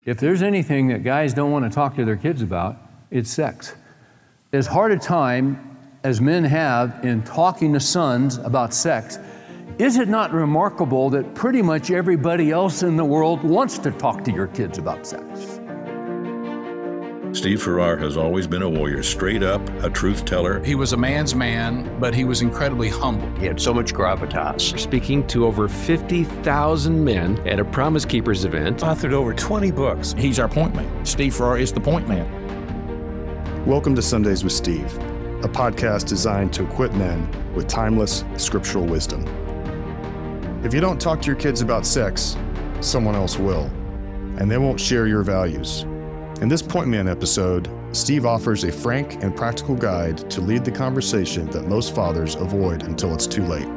If there's anything that guys don't want to talk to their kids about, it's sex. As hard a time as men have in talking to sons about sex, is it not remarkable that pretty much everybody else in the world wants to talk to your kids about sex? Steve Farrar has always been a warrior, straight up, a truth teller. He was a man's man, but he was incredibly humble. He had so much gravitas. Speaking to over 50,000 men at a Promise Keepers event. Authored over 20 books. He's our point man. Steve Farrar is the point man. Welcome to Sundays with Steve, a podcast designed to equip men with timeless scriptural wisdom. If you don't talk to your kids about sex, someone else will, and they won't share your values. In this Point Man episode, Steve offers a frank and practical guide to lead the conversation that most fathers avoid until it's too late.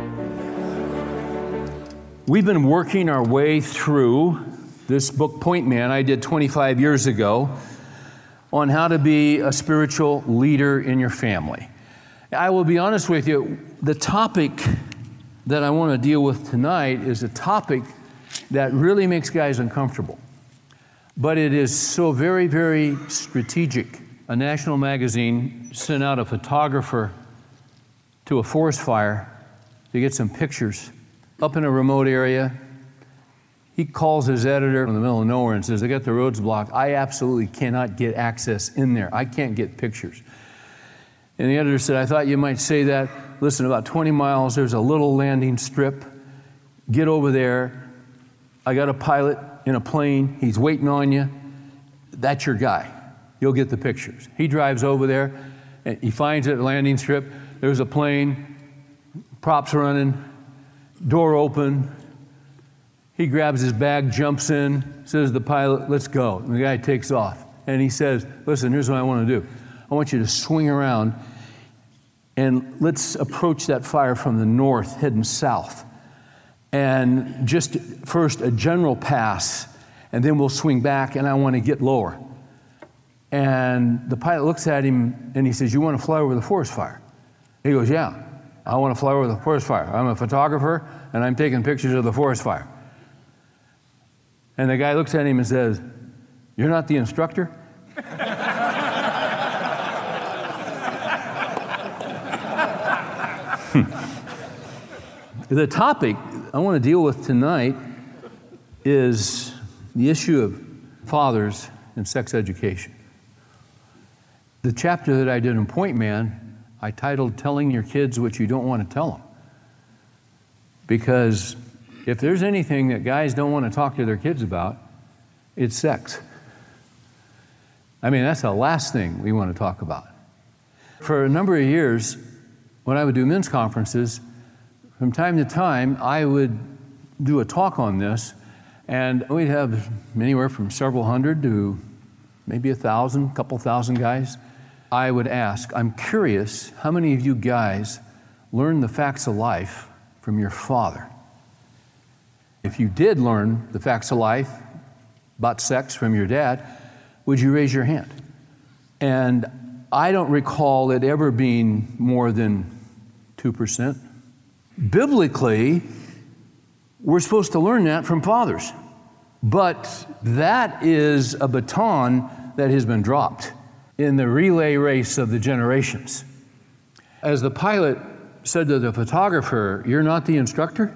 We've been working our way through this book, Point Man, I did 25 years ago, on how to be a spiritual leader in your family. I will be honest with you, the topic that I want to deal with tonight is a topic that really makes guys uncomfortable. But it is so very, very strategic. A national magazine sent out a photographer to a forest fire to get some pictures up in a remote area. He calls his editor in the middle of nowhere and says, I got the roads blocked. I absolutely cannot get access in there. I can't get pictures. And the editor said, I thought you might say that. Listen, about 20 miles, there's a little landing strip. Get over there. I got a pilot in a plane. He's waiting on you. That's your guy. You'll get the pictures. He drives over there, and he finds it at the landing strip. There's a plane, props running, door open. He grabs his bag, jumps in, says to the pilot, let's go. And the guy takes off. And he says, listen, here's what I want to do. I want you to swing around, and let's approach that fire from the north, heading south. And just first a general pass, and then we'll swing back, and I want to get lower. And the pilot looks at him, and he says, you want to fly over the forest fire? He goes, yeah, I want to fly over the forest fire. I'm a photographer, and I'm taking pictures of the forest fire. And the guy looks at him and says, you're not the instructor? The topic I want to deal with tonight is the issue of fathers and sex education. The chapter that I did in Point Man, I titled Telling Your Kids What You Don't Want to Tell Them. Because if there's anything that guys don't want to talk to their kids about, it's sex. I mean, that's the last thing we want to talk about. For a number of years, when I would do men's conferences, from time to time, I would do a talk on this, and we'd have anywhere from several hundred to maybe 1,000, couple thousand guys. I would ask, I'm curious, how many of you guys learned the facts of life from your father? If you did learn the facts of life about sex from your dad, would you raise your hand? And I don't recall it ever being more than 2%. Biblically, we're supposed to learn that from fathers. But that is a baton that has been dropped in the relay race of the generations. As the pilot said to the photographer, you're not the instructor?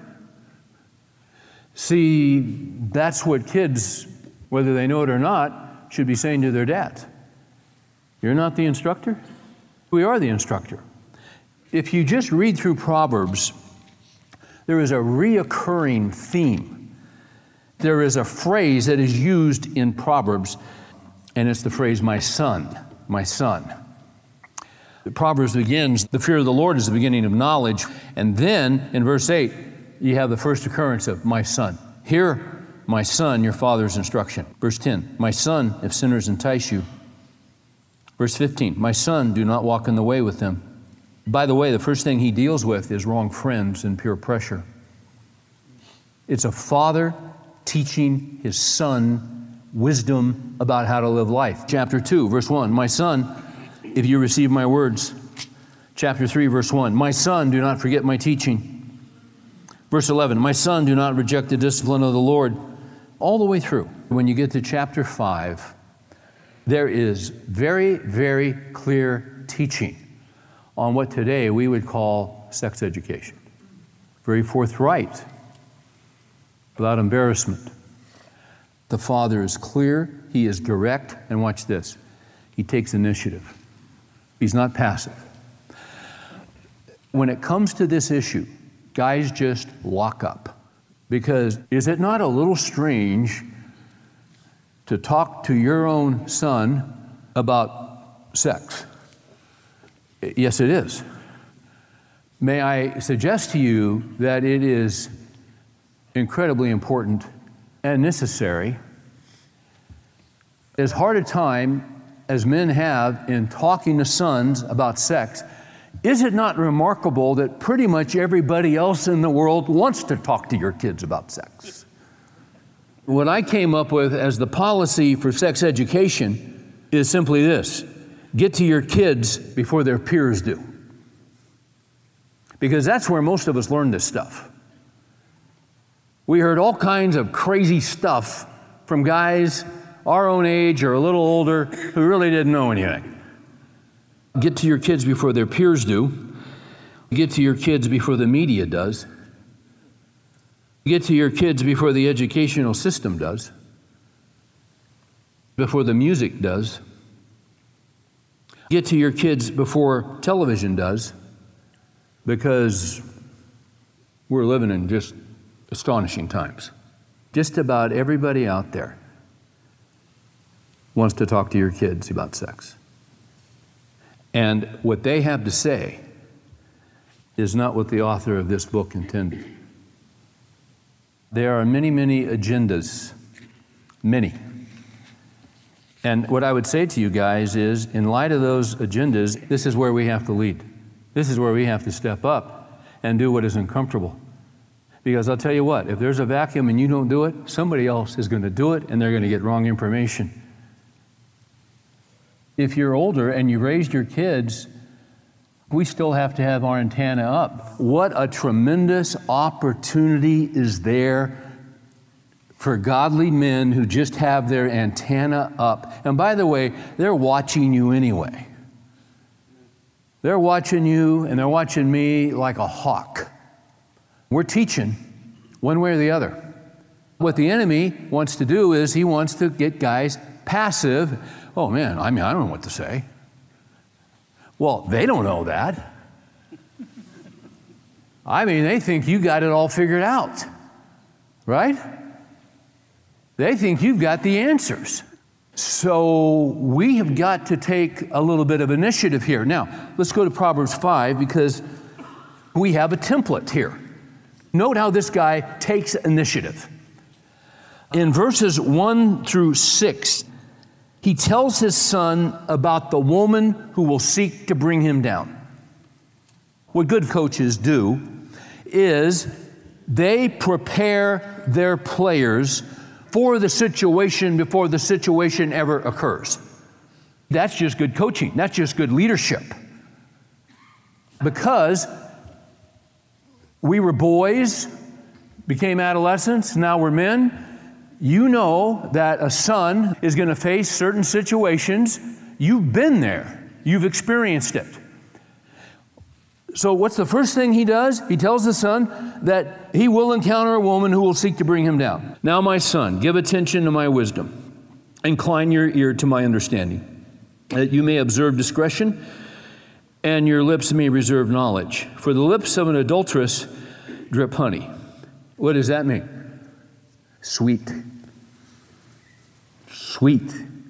See, that's what kids, whether they know it or not, should be saying to their dads. You're not the instructor? We are the instructor. If you just read through Proverbs, there is a reoccurring theme. There is a phrase that is used in Proverbs, and it's the phrase, my son, my son. The Proverbs begins, the fear of the Lord is the beginning of knowledge. And then in verse 8, you have the first occurrence of my son. Hear, my son, your father's instruction. Verse 10, my son, if sinners entice you. Verse 15, my son, do not walk in the way with them. By the way, the first thing he deals with is wrong friends and peer pressure. It's a father teaching his son wisdom about how to live life. Chapter 2, verse 1, my son, if you receive my words. Chapter 3, verse 1, my son, do not forget my teaching. Verse 11, my son, do not reject the discipline of the Lord, all the way through. When you get to chapter 5, there is very, very clear teaching on what today we would call sex education. Very forthright, without embarrassment. The Father is clear, He is direct, and watch this, He takes initiative. He's not passive. When it comes to this issue, guys just lock up. Because is it not a little strange to talk to your own son about sex? Yes, it is. May I suggest to you that it is incredibly important and necessary. As hard a time as men have in talking to sons about sex, is it not remarkable that pretty much everybody else in the world wants to talk to your kids about sex? What I came up with as the policy for sex education is simply this: get to your kids before their peers do. Because that's where most of us learn this stuff. We heard all kinds of crazy stuff from guys our own age or a little older who really didn't know anything. Get to your kids before their peers do. Get to your kids before the media does. Get to your kids before the educational system does. Before the music does. Get to your kids before television does, because we're living in just astonishing times. Just about everybody out there wants to talk to your kids about sex. And what they have to say is not what the author of this book intended. There are many, many agendas. Many. And what I would say to you guys is, in light of those agendas, this is where we have to lead. This is where we have to step up and do what is uncomfortable. Because I'll tell you what, if there's a vacuum and you don't do it, somebody else is going to do it and they're going to get wrong information. If you're older and you raised your kids, we still have to have our antenna up. What a tremendous opportunity is there for godly men who just have their antenna up. And by the way, they're watching you anyway. They're watching you and they're watching me like a hawk. We're teaching one way or the other. What the enemy wants to do is he wants to get guys passive. Oh man, I don't know what to say. Well, they don't know that. They think you got it all figured out, right? They think you've got the answers. So we have got to take a little bit of initiative here. Now, let's go to Proverbs 5 because we have a template here. Note how this guy takes initiative. In verses 1 through 6, he tells his son about the woman who will seek to bring him down. What good coaches do is they prepare their players for the situation before the situation ever occurs. That's just good coaching. That's just good leadership. Because we were boys, became adolescents, now we're men. You know that a son is going to face certain situations. You've been there. You've experienced it. So what's the first thing he does? He tells the son that he will encounter a woman who will seek to bring him down. Now, my son, give attention to my wisdom. Incline your ear to my understanding, that you may observe discretion, and your lips may reserve knowledge. For the lips of an adulteress drip honey. What does that mean? Sweet. Sweet.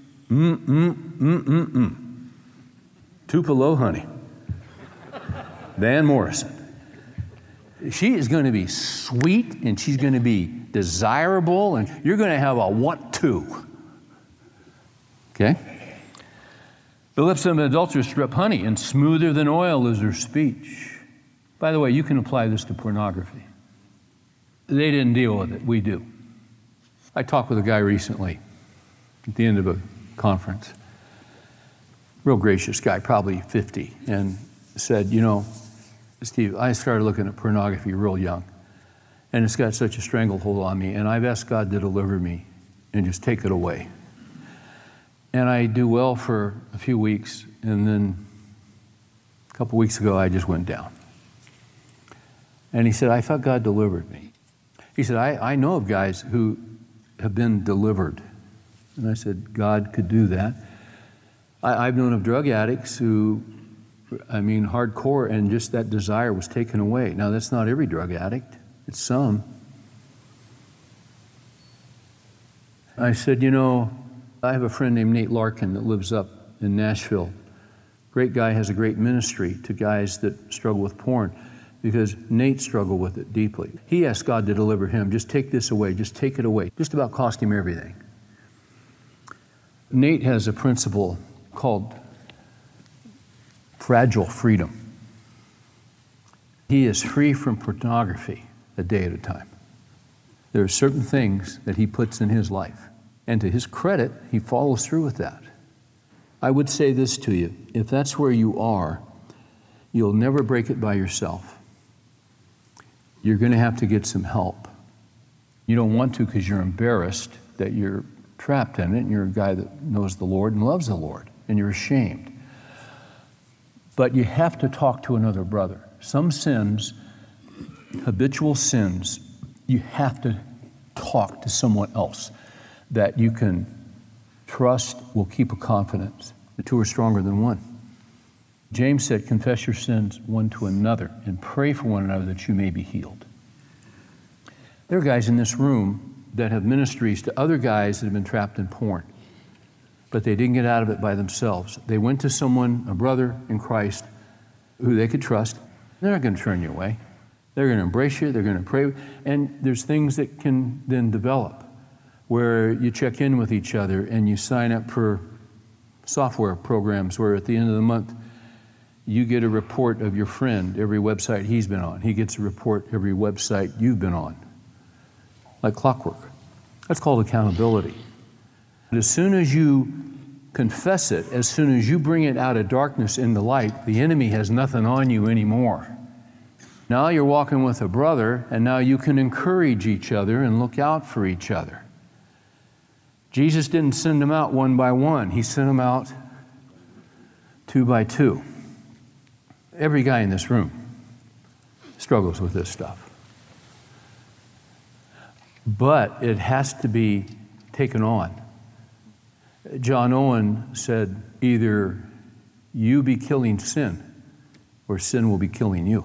Tupelo honey. Van Morrison. She is going to be sweet and she's going to be desirable and you're going to have a want to. Okay? The lips of an adulteress drip honey, and smoother than oil is her speech. By the way, you can apply this to pornography. They didn't deal with it. We do. I talked with a guy recently at the end of a conference. Real gracious guy, probably 50, and said, Steve, I started looking at pornography real young. And it's got such a stranglehold on me, and I've asked God to deliver me and just take it away. And I do well for a few weeks, and then a couple weeks ago, I just went down. And he said, I thought God delivered me. He said, I know of guys who have been delivered. And I said, God could do that. I've known of drug addicts who, hardcore, and just that desire was taken away. Now, that's not every drug addict. It's some. I said, I have a friend named Nate Larkin that lives up in Nashville. Great guy, has a great ministry to guys that struggle with porn, because Nate struggled with it deeply. He asked God to deliver him. Just take this away. Just take it away. Just about cost him everything. Nate has a principle called fragile freedom. He is free from pornography a day at a time. There are certain things that he puts in his life. And to his credit, he follows through with that. I would say this to you. If that's where you are, you'll never break it by yourself. You're going to have to get some help. You don't want to because you're embarrassed that you're trapped in it, and you're a guy that knows the Lord and loves the Lord, and you're ashamed. But you have to talk to another brother. Some sins, habitual sins, you have to talk to someone else that you can trust will keep a confidence. The two are stronger than one. James said, confess your sins one to another and pray for one another that you may be healed. There are guys in this room that have ministries to other guys that have been trapped in porn, but they didn't get out of it by themselves. They went to someone, a brother in Christ, who they could trust. They're not going to turn you away. They're going to embrace you. They're going to pray. And there's things that can then develop where you check in with each other and you sign up for software programs where at the end of the month, you get a report of your friend, every website he's been on. He gets a report every website you've been on, like clockwork. That's called accountability. And as soon as you confess it, as soon as you bring it out of darkness into light, the enemy has nothing on you anymore. Now you're walking with a brother, and now you can encourage each other and look out for each other. Jesus didn't send them out one by one. He sent them out two by two. Every guy in this room struggles with this stuff. But it has to be taken on. John Owen said, either you be killing sin or sin will be killing you.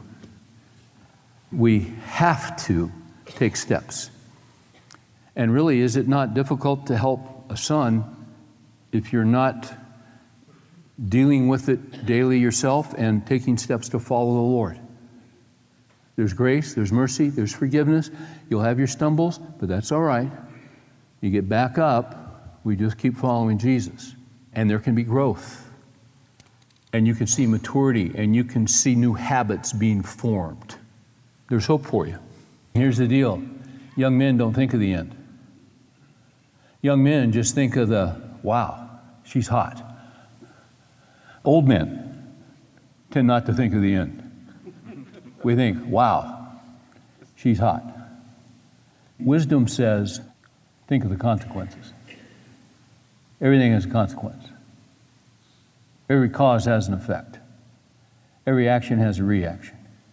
We have to take steps. And really, is it not difficult to help a son if you're not dealing with it daily yourself and taking steps to follow the Lord? There's grace, there's mercy, there's forgiveness. You'll have your stumbles, but that's all right. You get back up, we just keep following Jesus. And there can be growth. And you can see maturity, and you can see new habits being formed. There's hope for you. Here's the deal. Young men don't think of the end. Young men just think of the, wow, she's hot. Old men tend not to think of the end. We think, wow, she's hot. Wisdom says, think of the consequences. Everything has a consequence. Every cause has an effect. Every action has a reaction.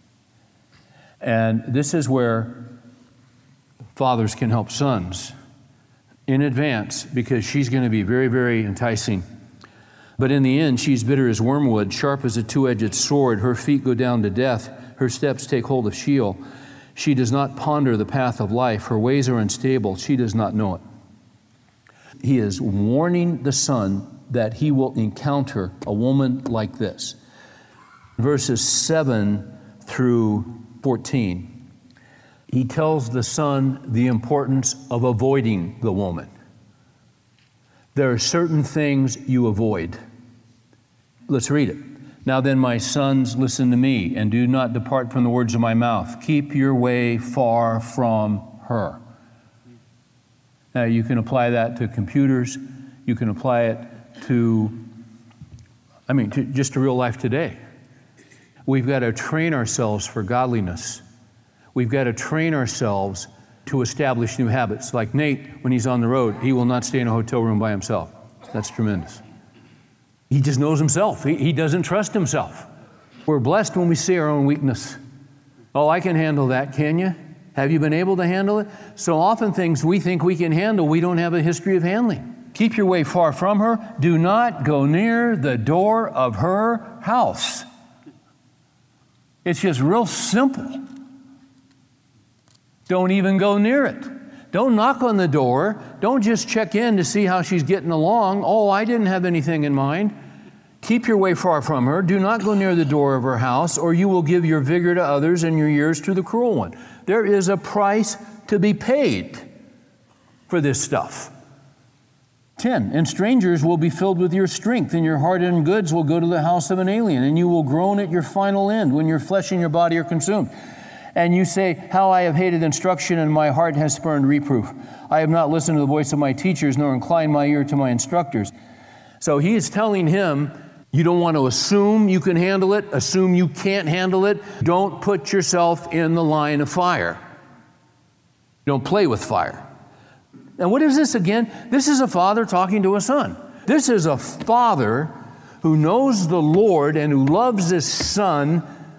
And this is where fathers can help sons in advance, because she's going to be very, very enticing. But in the end, she's bitter as wormwood, sharp as a two-edged sword. Her feet go down to death. Her steps take hold of Sheol. She does not ponder the path of life. Her ways are unstable. She does not know it. He is warning the son that he will encounter a woman like this. Verses 7 through 14. He tells the son the importance of avoiding the woman. There are certain things you avoid. Let's read it. Now then, my sons, listen to me, and do not depart from the words of my mouth. Keep your way far from her. Now, you can apply that to computers. You can apply it to just to real life today. We've got to train ourselves for godliness. We've got to train ourselves to establish new habits. Like Nate, when he's on the road, he will not stay in a hotel room by himself. That's tremendous. He just knows himself. He doesn't trust himself. We're blessed when we see our own weakness. Oh, I can handle that, can you? Have you been able to handle it? So often things we think we can handle, we don't have a history of handling. Keep your way far from her. Do not go near the door of her house. It's just real simple. Don't even go near it. Don't knock on the door. Don't just check in to see how she's getting along. Oh, I didn't have anything in mind. Keep your way far from her. Do not go near the door of her house, or you will give your vigor to others and your years to the cruel one. There is a price to be paid for this stuff. 10, and strangers will be filled with your strength, and your hard-earned goods will go to the house of an alien, and you will groan at your final end when your flesh and your body are consumed. And you say, how I have hated instruction, and my heart has spurned reproof. I have not listened to the voice of my teachers, nor inclined my ear to my instructors. So he is telling him, you don't want to assume you can handle it, assume you can't handle it. Don't put yourself in the line of fire. Don't play with fire. And what is this again? This is a father talking to a son. This is a father who knows the Lord and who loves his son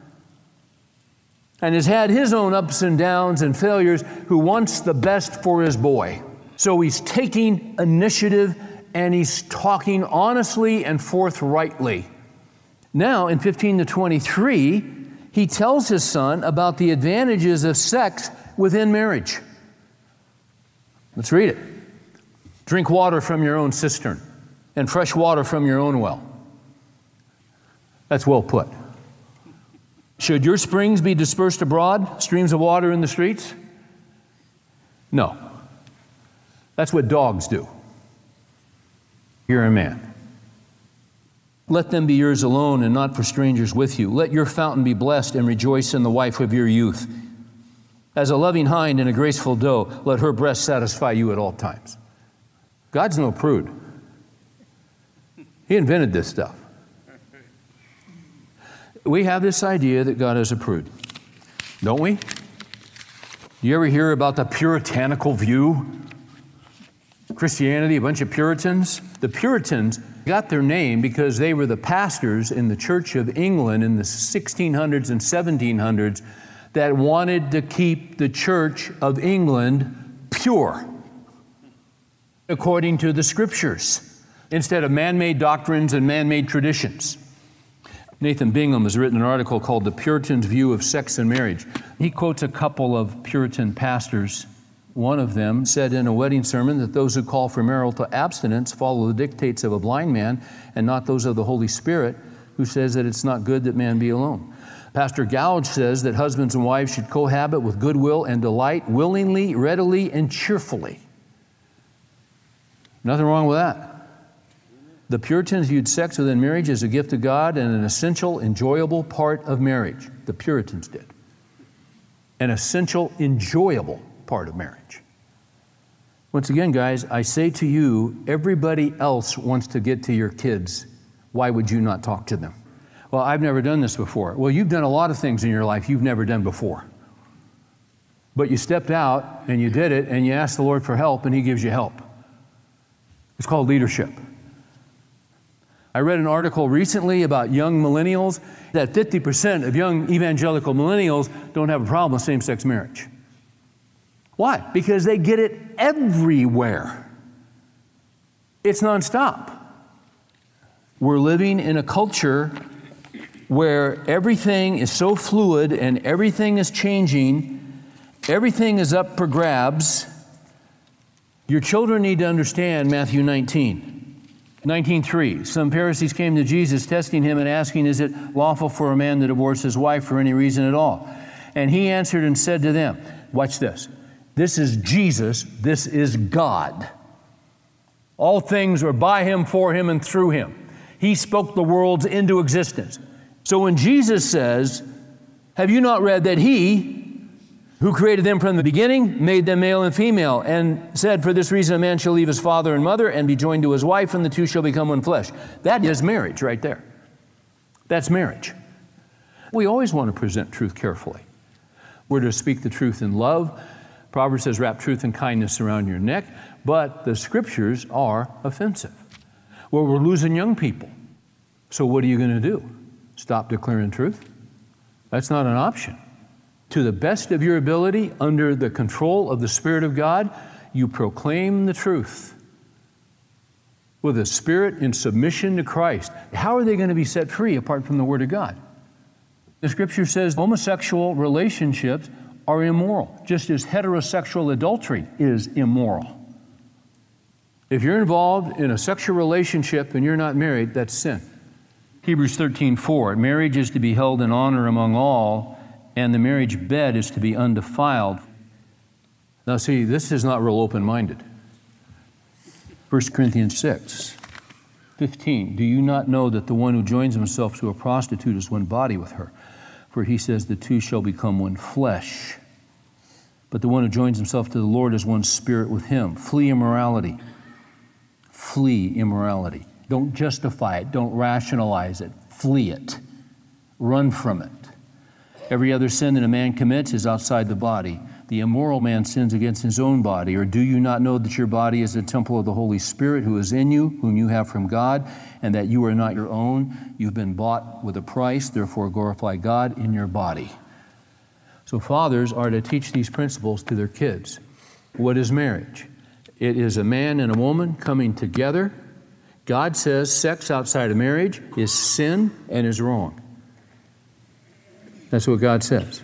and has had his own ups and downs and failures, who wants the best for his boy. So he's taking initiative and he's talking honestly and forthrightly. Now, in 15 to 23, he tells his son about the advantages of sex within marriage. Let's read it. Drink water from your own cistern and fresh water from your own well. That's well put. Should your springs be dispersed abroad, streams of water in the streets? No. That's what dogs do. You're a man. Let them be yours alone and not for strangers with you. Let your fountain be blessed and rejoice in the wife of your youth. As a loving hind and a graceful doe, let her breast satisfy you at all times. God's no prude. He invented this stuff. We have this idea that God is a prude, don't we? Do you ever hear about the puritanical view? Christianity, a bunch of Puritans. The Puritans got their name because they were the pastors in the Church of England in the 1600s and 1700s that wanted to keep the Church of England pure, according to the Scriptures, instead of man-made doctrines and man-made traditions. Nathan Bingham has written an article called The Puritans' View of Sex and Marriage. He quotes a couple of Puritan pastors. One of them said in a wedding sermon that those who call for marital abstinence follow the dictates of a blind man and not those of the Holy Spirit, who says that it's not good that man be alone. Pastor Gouge says that husbands and wives should cohabit with goodwill and delight, willingly, readily, and cheerfully. Nothing wrong with that. The Puritans viewed sex within marriage as a gift of God and an essential, enjoyable part of marriage. The Puritans did. An essential, enjoyable part of marriage. Once again, guys, I say to you, everybody else wants to get to your kids. Why would you not talk to them? Well, I've never done this before. Well, you've done a lot of things in your life you've never done before. But you stepped out and you did it and you asked the Lord for help and He gives you help. It's called leadership. I read an article recently about young millennials that 50% of young evangelical millennials don't have a problem with same-sex marriage. Why? Because they get it everywhere. It's nonstop. We're living in a culture where everything is so fluid and everything is changing, everything is up for grabs. Your children need to understand Matthew 19:3. Some Pharisees came to Jesus, testing Him and asking, is it lawful for a man to divorce his wife for any reason at all? And He answered and said to them, watch this, this is Jesus, this is God. All things are by Him, for Him, and through Him. He spoke the worlds into existence. So when Jesus says, have you not read that He, who created them from the beginning, made them male and female, and said, for this reason a man shall leave his father and mother and be joined to his wife, and the two shall become one flesh. That is marriage right there. That's marriage. We always want to present truth carefully. We're to speak the truth in love. Proverbs says, wrap truth and kindness around your neck. But the scriptures are offensive. Well, we're losing young people. So what are you going to do? Stop declaring truth? That's not an option. To the best of your ability, under the control of the Spirit of God, you proclaim the truth with a spirit in submission to Christ. How are they going to be set free apart from the Word of God? The Scripture says homosexual relationships are immoral, just as heterosexual adultery is immoral. If you're involved in a sexual relationship and you're not married, that's sin. Hebrews 13:4, marriage is to be held in honor among all, and the marriage bed is to be undefiled. Now see, this is not real open-minded. 1 Corinthians 6:15, do you not know that the one who joins himself to a prostitute is one body with her? For he says the two shall become one flesh. But the one who joins himself to the Lord is one spirit with him. Flee immorality. Flee immorality. Don't justify it. Don't rationalize it. Flee it. Run from it. Every other sin that a man commits is outside the body. The immoral man sins against his own body. Or do you not know that your body is a temple of the Holy Spirit who is in you, whom you have from God, and that you are not your own? You've been bought with a price, therefore glorify God in your body. So fathers are to teach these principles to their kids. What is marriage? It is a man and a woman coming together. God says sex outside of marriage is sin and is wrong. That's what God says.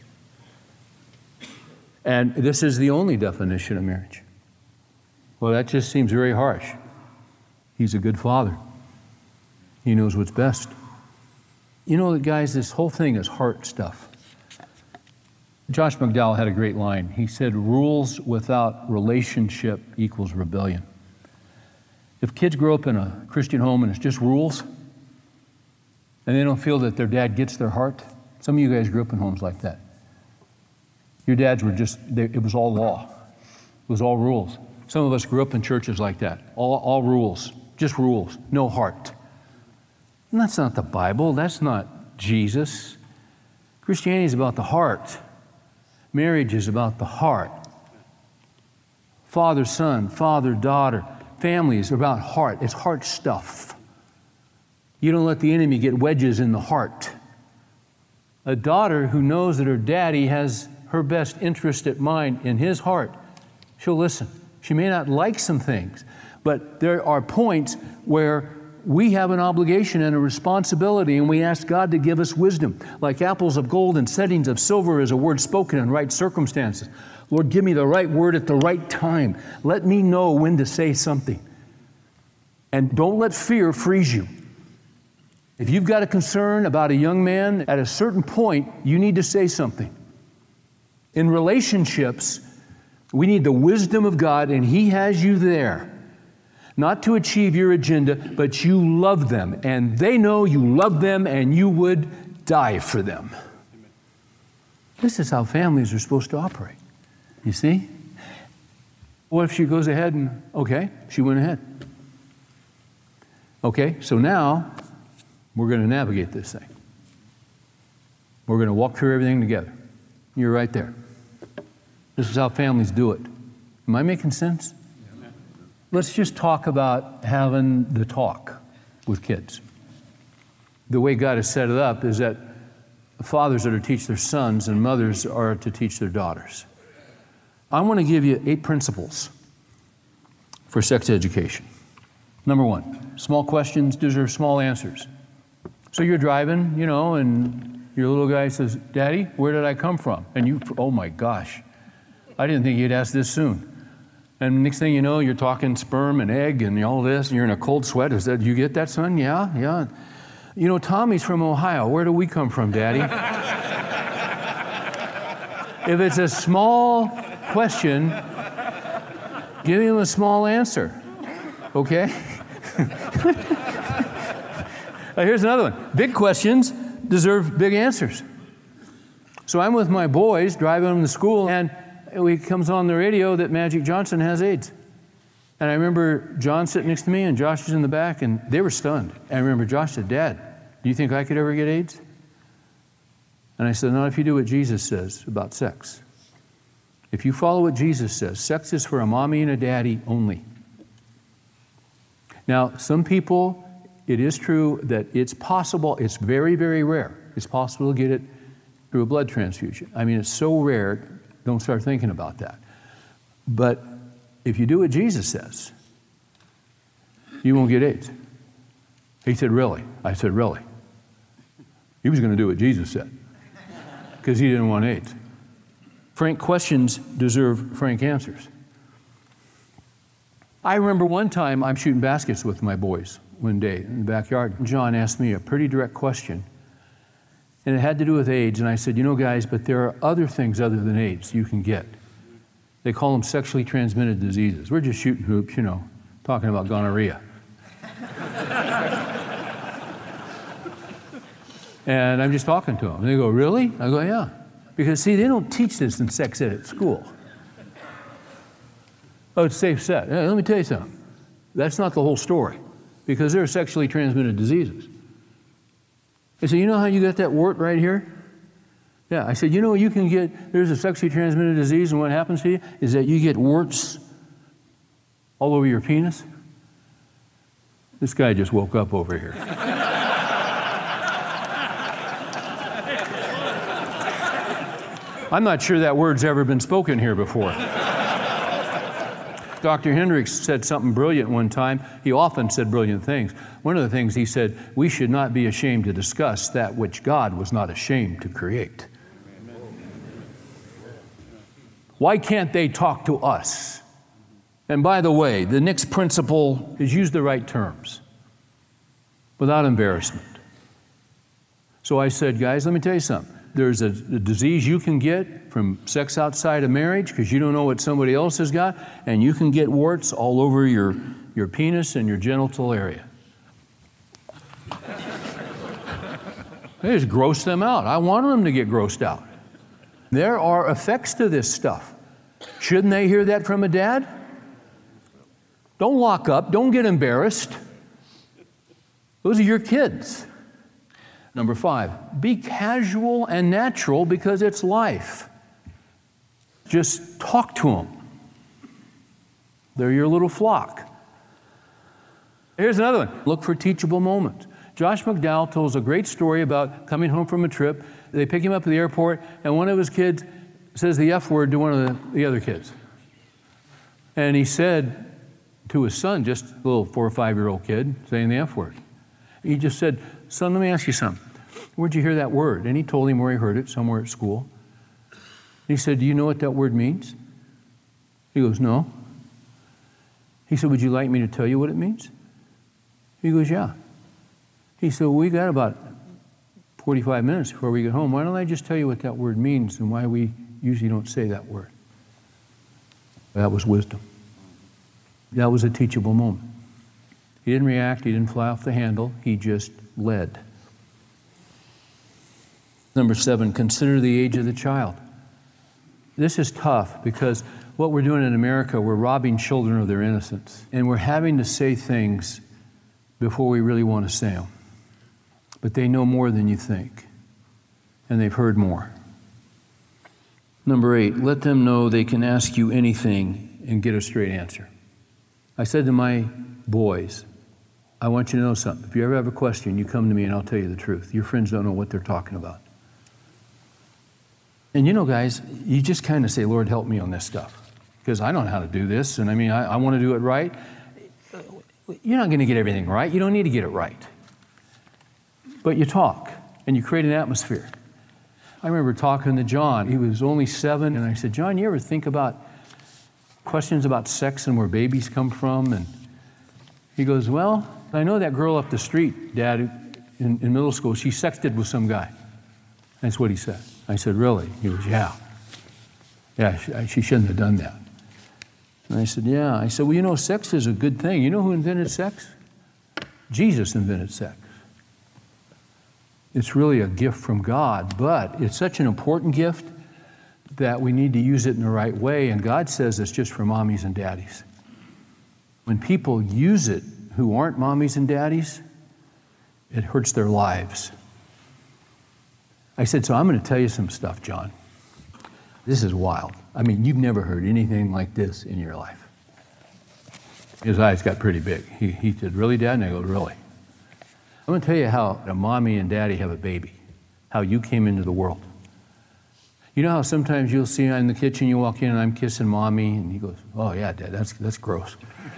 And this is the only definition of marriage. Well, that just seems very harsh. He's a good father. He knows what's best. You know, guys, this whole thing is heart stuff. Josh McDowell had a great line. He said, rules without relationship equals rebellion. If kids grow up in a Christian home and it's just rules, and they don't feel that their dad gets their heart, some of you guys grew up in homes like that. Your dads were just, it was all law. It was all rules. Some of us grew up in churches like that. All rules, just rules, no heart. And that's not the Bible. That's not Jesus. Christianity is about the heart. Marriage is about the heart. Father, son, father, daughter. Family is about heart. It's heart stuff. You don't let the enemy get wedges in the heart. A daughter who knows that her daddy has her best interest at mind in his heart, she'll listen. She may not like some things, but there are points where we have an obligation and a responsibility, and we ask God to give us wisdom. Like apples of gold and settings of silver is a word spoken in right circumstances. Lord, give me the right word at the right time. Let me know when to say something. And don't let fear freeze you. If you've got a concern about a young man, at a certain point, you need to say something. In relationships, we need the wisdom of God, and He has you there. Not to achieve your agenda, but you love them, and they know you love them, and you would die for them. This is how families are supposed to operate. You see? What if she goes ahead and, okay, she went ahead. Okay, so now we're going to navigate this thing. We're going to walk through everything together. You're right there. This is how families do it. Am I making sense? Let's just talk about having the talk with kids. The way God has set it up is that fathers are to teach their sons and mothers are to teach their daughters. I want to give you 8 principles for sex education. Number 1, small questions deserve small answers. So you're driving, and your little guy says, Daddy, where did I come from? And you, oh my gosh, I didn't think you'd ask this soon. And next thing you know, you're talking sperm and egg and all this, and you're in a cold sweat. Is that, you get that, son? Yeah. Tommy's from Ohio. Where do we come from, Daddy? If it's a small question, give him a small answer, okay? Here's another one. Big questions deserve big answers. So I'm with my boys driving them to school, and it comes on the radio that Magic Johnson has AIDS. And I remember John sitting next to me, and Josh was in the back, and they were stunned. And I remember Josh said, Dad, do you think I could ever get AIDS? And I said, not if you do what Jesus says about sex. If you follow what Jesus says, sex is for a mommy and a daddy only. Now, some people, it is true that it's possible, it's very, very rare. It's possible to get it through a blood transfusion. I mean, it's so rare, don't start thinking about that. But if you do what Jesus says, you won't get AIDS. He said, really? I said, really? He was going to do what Jesus said because he didn't want AIDS. Frank questions deserve frank answers. I remember one time I'm shooting baskets with my boys one day in the backyard. John asked me a pretty direct question, and it had to do with AIDS. And I said, you know, guys, but there are other things other than AIDS you can get. They call them sexually transmitted diseases. We're just shooting hoops, you know, talking about gonorrhea. And I'm just talking to them. And they go, really? I go, yeah. Because, see, they don't teach this in sex ed at school. Oh, it's safe set. Yeah, let me tell you something. That's not the whole story. Because there are sexually transmitted diseases. I said, you know how you got that wart right here? Yeah. I said, you know, you can get, there's a sexually transmitted disease, and what happens to you is that you get warts all over your penis. This guy just woke up over here. I'm not sure that word's ever been spoken here before. Dr. Hendricks said something brilliant one time. He often said brilliant things. One of the things he said, we should not be ashamed to discuss that which God was not ashamed to create. Why can't they talk to us? And by the way, the next principle is use the right terms without embarrassment. So I said, guys, let me tell you something. There's a disease you can get from sex outside of marriage because you don't know what somebody else has got, and you can get warts all over your penis and your genital area. They just gross them out. I want them to get grossed out. There are effects to this stuff. Shouldn't they hear that from a dad? Don't lock up. Don't get embarrassed. Those are your kids. Number 5, be casual and natural because it's life. Just talk to them. They're your little flock. Here's another one. Look for teachable moments. Josh McDowell tells a great story about coming home from a trip. They pick him up at the airport, and one of his kids says the F word to one of the other kids. And he said to his son, just a little 4 or 5-year-old kid, saying the F word. He just said, son, let me ask you something. Where'd you hear that word? And he told him where he heard it, somewhere at school. He said, do you know what that word means? He goes, no. He said, would you like me to tell you what it means? He goes, yeah. He said, well, we got about 45 minutes before we get home. Why don't I just tell you what that word means and why we usually don't say that word? That was wisdom. That was a teachable moment. He didn't react. He didn't fly off the handle. He just led. Number 7, consider the age of the child. This is tough because what we're doing in America, we're robbing children of their innocence. And we're having to say things before we really want to say them. But they know more than you think. And they've heard more. Number 8, let them know they can ask you anything and get a straight answer. I said to my boys, I want you to know something. If you ever have a question, you come to me and I'll tell you the truth. Your friends don't know what they're talking about. And you know, guys, you just kind of say, Lord, help me on this stuff. Because I don't know how to do this, and I want to do it right. You're not going to get everything right. You don't need to get it right. But you talk, and you create an atmosphere. I remember talking to John. He was only 7, and I said, John, you ever think about questions about sex and where babies come from? And he goes, well, I know that girl up the street, Dad, in middle school, she sexted with some guy. That's what he said. I said, really? He goes, yeah. Yeah, she shouldn't have done that. And I said, yeah. I said, well, you know, sex is a good thing. You know who invented sex? Jesus invented sex. It's really a gift from God, but it's such an important gift that we need to use it in the right way, and God says it's just for mommies and daddies. When people use it who aren't mommies and daddies, it hurts their lives. I said, so I'm going to tell you some stuff, John. This is wild. I mean, you've never heard anything like this in your life. His eyes got pretty big. He said, really, Dad? And I go, really? I'm going to tell you how a mommy and daddy have a baby, how you came into the world. You know how sometimes you'll see in the kitchen, you walk in and I'm kissing mommy, and he goes, oh yeah, Dad, that's gross.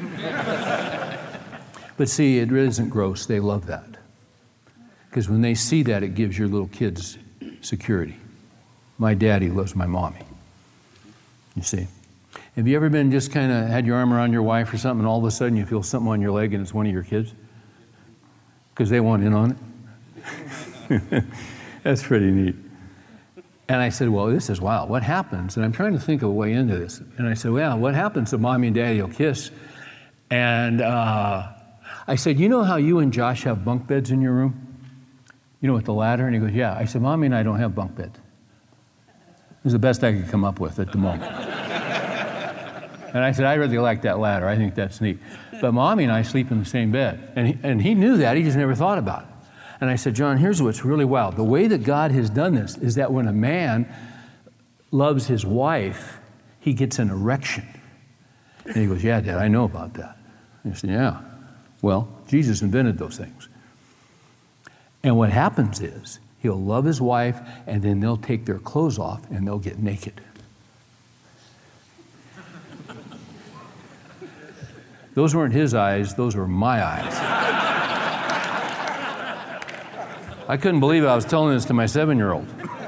But see, it really isn't gross. They love that. Because when they see that, it gives your little kids security. My daddy loves my mommy. You see? Have you ever been just kind of had your arm around your wife or something, and all of a sudden you feel something on your leg and it's one of your kids? Because they want in on it? That's pretty neat. And I said, well, this is wild. What happens? And I'm trying to think of a way into this. And I said, well, what happens if mommy and daddy will kiss? And I said, you know how you and Josh have bunk beds in your room? You know, with the ladder? And he goes, yeah. I said, mommy and I don't have bunk beds. It was the best I could come up with at the moment. And I said, I really like that ladder. I think that's neat. But mommy and I sleep in the same bed. And he knew that. He just never thought about it. And I said, John, here's what's really wild. The way that God has done this is that when a man loves his wife, he gets an erection. And he goes, yeah, Dad, I know about that. And I said, yeah. Well, Jesus invented those things. And what happens is he'll love his wife, and then they'll take their clothes off and they'll get naked. Those weren't his eyes, those were my eyes. I couldn't believe I was telling this to my 7-year-old.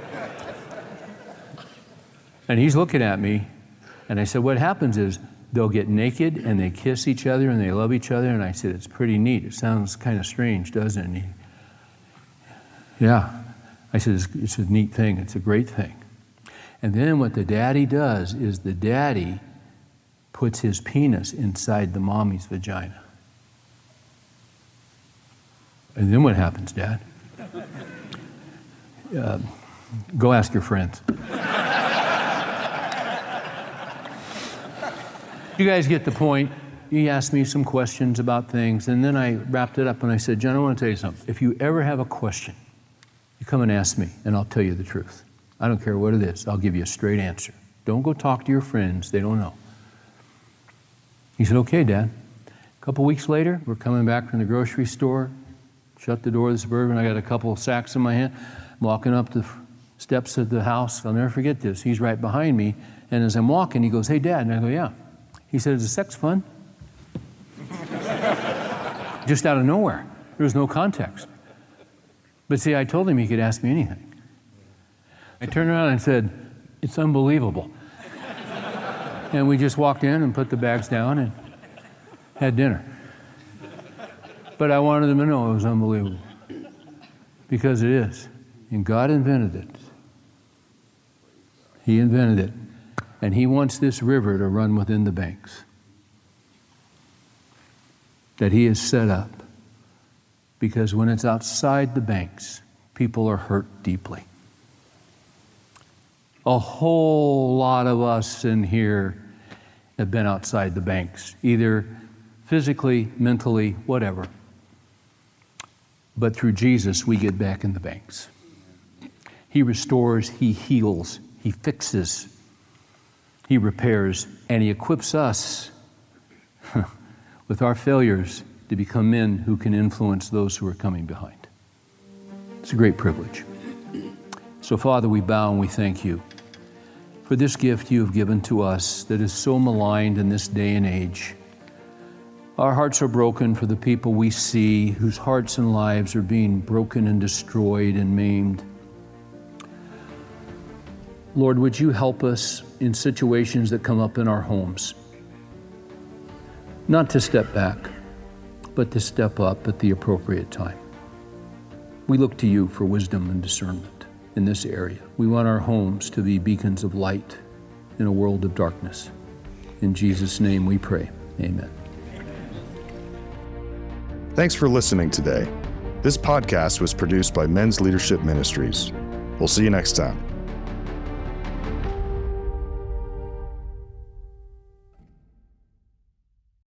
And he's looking at me, and I said, what happens is they'll get naked and they kiss each other and they love each other. And I said, it's pretty neat. It sounds kind of strange, doesn't it? And he, yeah. I said, it's a neat thing. It's a great thing. And then what the daddy does is the daddy puts his penis inside the mommy's vagina. And then what happens, Dad? Go ask your friends. You guys get the point. He asked me some questions about things, and then I wrapped it up and I said, John, I want to tell you something. If you ever have a question, you come and ask me, and I'll tell you the truth. I don't care what it is. I'll give you a straight answer. Don't go talk to your friends. They don't know. He said, okay, Dad. A couple weeks later, we're coming back from the grocery store, shut the door of the Suburban. I got a couple of sacks in my hand. I'm walking up the steps of the house. I'll never forget this. He's right behind me, and as I'm walking, he goes, hey, Dad. And I go, yeah. He said, is the sex fun? Just out of nowhere. There was no context. But see, I told him he could ask me anything. I turned around and said, it's unbelievable. And we just walked in and put the bags down and had dinner. But I wanted them to know it was unbelievable. Because it is. And God invented it. He invented it. And He wants this river to run within the banks that He has set up. Because when it's outside the banks, people are hurt deeply. A whole lot of us in here have been outside the banks, either physically, mentally, whatever. But through Jesus, we get back in the banks. He restores, He heals, He fixes, He repairs, and He equips us with our failures to become men who can influence those who are coming behind. It's a great privilege. So, Father, we bow and we thank You for this gift You have given to us that is so maligned in this day and age. Our hearts are broken for the people we see whose hearts and lives are being broken and destroyed and maimed. Lord, would You help us in situations that come up in our homes, not to step back, but to step up at the appropriate time. We look to You for wisdom and discernment in this area. We want our homes to be beacons of light in a world of darkness. In Jesus' name we pray. Amen. Thanks for listening today. This podcast was produced by Men's Leadership Ministries. We'll see you next time.